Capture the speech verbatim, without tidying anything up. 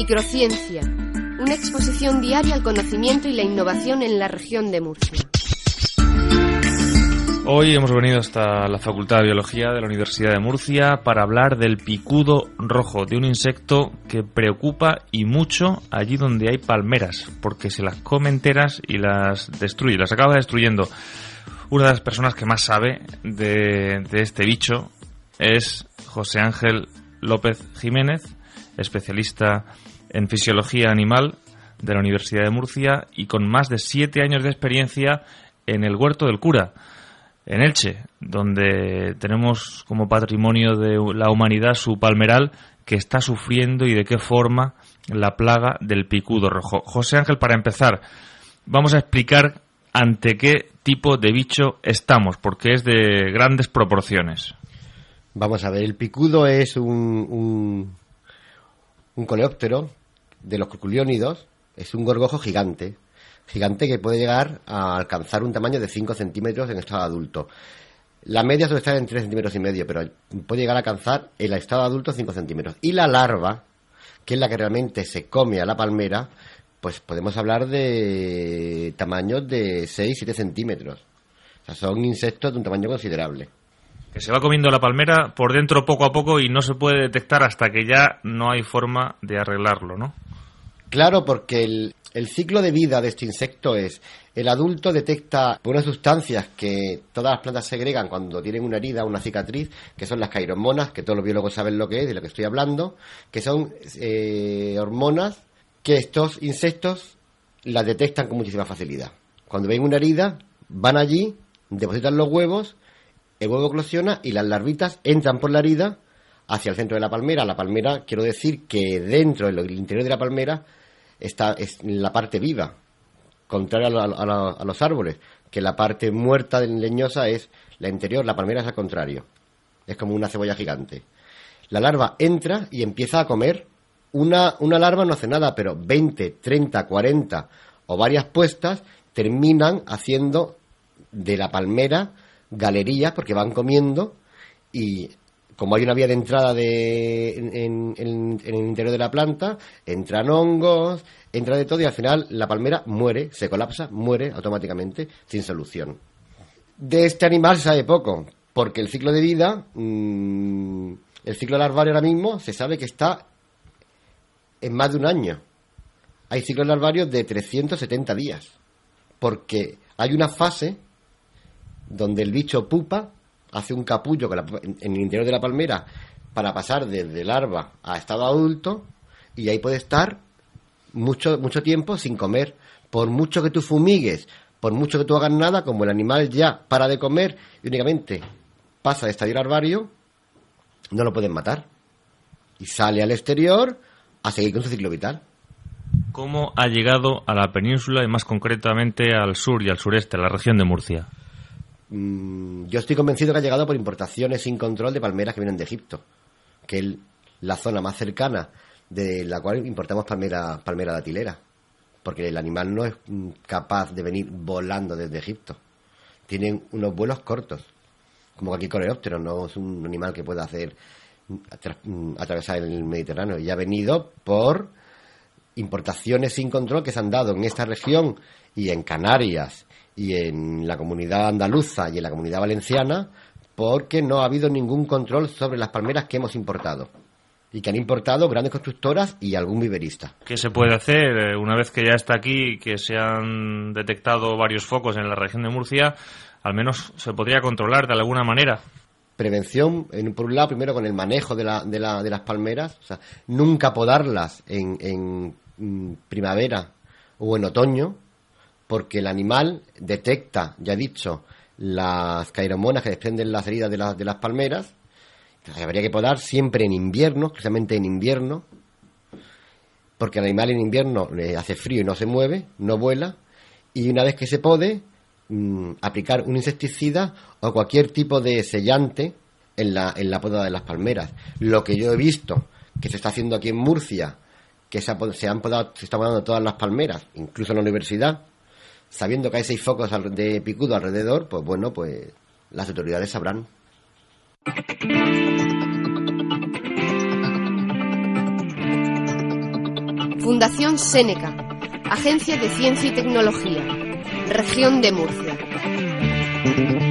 Microciencia, una exposición diaria al conocimiento y la innovación en la región de Murcia. Hoy hemos venido hasta la Facultad de Biología de la Universidad de Murcia para hablar del picudo rojo, de un insecto que preocupa y mucho allí donde hay palmeras, porque se las come enteras y las destruye, las acaba destruyendo. Una de las personas que más sabe de, de este bicho es José Ángel López Jiménez, especialista en fisiología animal de la Universidad de Murcia y con más de siete años de experiencia en el Huerto del Cura, en Elche, donde tenemos como patrimonio de la humanidad su palmeral que está sufriendo y de qué forma la plaga del picudo rojo. José Ángel, para empezar, vamos a explicar ante qué tipo de bicho estamos, porque es de grandes proporciones. Vamos a ver, el picudo es un, un, un coleóptero de los curculiónidos, es un gorgojo gigante. Gigante que puede llegar a alcanzar un tamaño de cinco centímetros en estado adulto. La media suele estar en tres centímetros y medio, pero puede llegar a alcanzar el estado adulto cinco centímetros. Y la larva, que es la que realmente se come a la palmera, pues podemos hablar de tamaños de seis siete centímetros. O sea, son insectos de un tamaño considerable. Que se va comiendo la palmera por dentro poco a poco y no se puede detectar hasta que ya no hay forma de arreglarlo, ¿no? Claro, porque el, el ciclo de vida de este insecto es: el adulto detecta unas sustancias que todas las plantas segregan cuando tienen una herida, una cicatriz, que son las cairomonas, que todos los biólogos saben lo que es, de lo que estoy hablando, que son eh, hormonas que estos insectos las detectan con muchísima facilidad. Cuando ven una herida, van allí, depositan los huevos, el huevo eclosiona y las larvitas entran por la herida hacia el centro de la palmera. La palmera, quiero decir que dentro, en el interior de la palmera, está es la parte viva, contrario a, la, a, la, a los árboles, que la parte muerta leñosa es la interior, la palmera es al contrario, es como una cebolla gigante. La larva entra y empieza a comer. Una, una larva no hace nada, pero veinte, treinta, cuarenta o varias puestas terminan haciendo de la palmera galerías, porque van comiendo, y como hay una vía de entrada de, en, en, en el interior de la planta, entran hongos, entra de todo y al final la palmera muere, se colapsa, muere automáticamente, sin solución. De este animal se sabe poco, porque el ciclo de vida, mmm, el ciclo larvario ahora mismo se sabe que está en más de un año. Hay ciclos larvarios de trescientos setenta días, porque hay una fase donde el bicho pupa, hace un capullo con la, en, en el interior de la palmera para pasar desde larva a estado adulto, y ahí puede estar mucho mucho tiempo sin comer. Por mucho que tú fumigues, por mucho que tú hagas nada, como el animal ya para de comer y únicamente pasa de estadio larvario, no lo pueden matar. Y sale al exterior a seguir con su ciclo vital. ¿Cómo ha llegado a la península y más concretamente al sur y al sureste, a la región de Murcia? Yo estoy convencido que ha llegado por importaciones sin control de palmeras que vienen de Egipto, que es la zona más cercana de la cual importamos palmera, palmera datilera, porque el animal no es capaz de venir volando desde Egipto. Tienen unos vuelos cortos, como cualquier coleóptero, no es un animal que pueda hacer atra, atravesar el Mediterráneo, y ha venido por importaciones sin control que se han dado en esta región y en Canarias y en la comunidad andaluza y en la comunidad valenciana, porque no ha habido ningún control sobre las palmeras que hemos importado, y que han importado grandes constructoras y algún viverista. ¿Qué se puede hacer una vez que ya está aquí, que se han detectado varios focos en la región de Murcia? Al menos se podría controlar de alguna manera. Prevención, en, por un lado, primero con el manejo de, la, de, la, de las palmeras, o sea, nunca podarlas en, en, en primavera o en otoño, porque el animal detecta, ya he dicho, las cairomonas que desprenden las heridas de, la, de las palmeras. Entonces habría que podar siempre en invierno, precisamente en invierno, porque el animal en invierno le hace frío y no se mueve, no vuela, y una vez que se pode, mmm, aplicar un insecticida o cualquier tipo de sellante en la, en la poda de las palmeras. Lo que yo he visto que se está haciendo aquí en Murcia, que se, ha, se han podado, se están podando todas las palmeras, incluso en la universidad, sabiendo que hay seis focos de picudo alrededor, pues bueno, pues las autoridades sabrán. Fundación Séneca, Agencia de Ciencia y Tecnología, Región de Murcia.